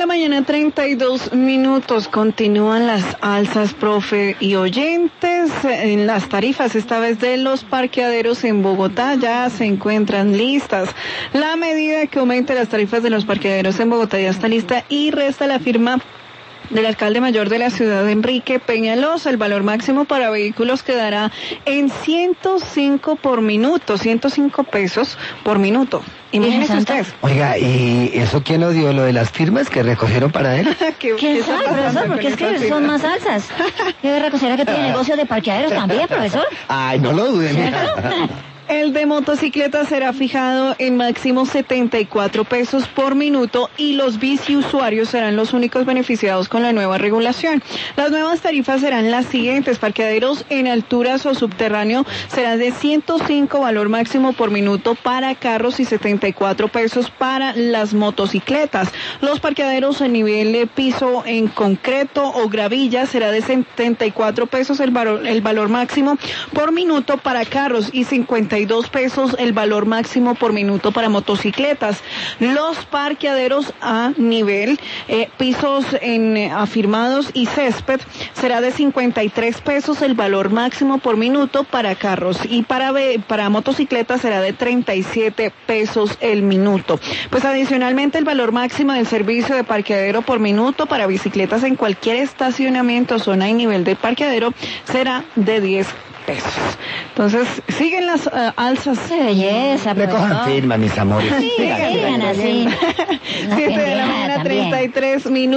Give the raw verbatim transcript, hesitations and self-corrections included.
mañana, treinta y dos minutos. Continúan las alzas, profe y oyentes, en las tarifas, esta vez de los parqueaderos en Bogotá. Ya se encuentran listas. La medida que aumente las tarifas de los parqueaderos en Bogotá ya está lista y resta la firma del alcalde mayor de la ciudad, Enrique Peñalosa. El valor máximo para vehículos quedará en ciento cinco por minuto, ciento cinco pesos por minuto. Imagínese usted. Oiga, ¿y eso quién lo dio? ¿Lo de las firmas que recogieron para él? ¿Qué, ¿Quién sabe, profesor? Porque es que son más alzas. ¿Qué reconocerá que tiene negocio de parqueaderos también, profesor? Ay, no lo duden. El de motocicletas será fijado en máximo setenta y cuatro pesos por minuto y los biciusuarios serán los únicos beneficiados con la nueva regulación. Las nuevas tarifas serán las siguientes: parqueaderos en alturas o subterráneo serán de ciento cinco valor máximo por minuto para carros y setenta y cuatro pesos para las motocicletas. Los parqueaderos en nivel de piso en concreto o gravilla será de setenta y cuatro pesos el valor, el valor máximo por minuto para carros y cincuenta y dos pesos el valor máximo por minuto para motocicletas. Los parqueaderos a nivel, eh, pisos en eh, afirmados y césped será de cincuenta y tres pesos el valor máximo por minuto para carros y para, para motocicletas será de treinta y siete pesos el minuto. Pues adicionalmente el valor máximo del servicio de parqueadero por minuto para bicicletas en cualquier estacionamiento, zona y nivel de parqueadero será de diez pesos. Entonces, siguen las uh, alzas. ¡Qué belleza! Me cojan firma, mis amores. Sí, sigan así. siete de la mañana, treinta y tres minutos.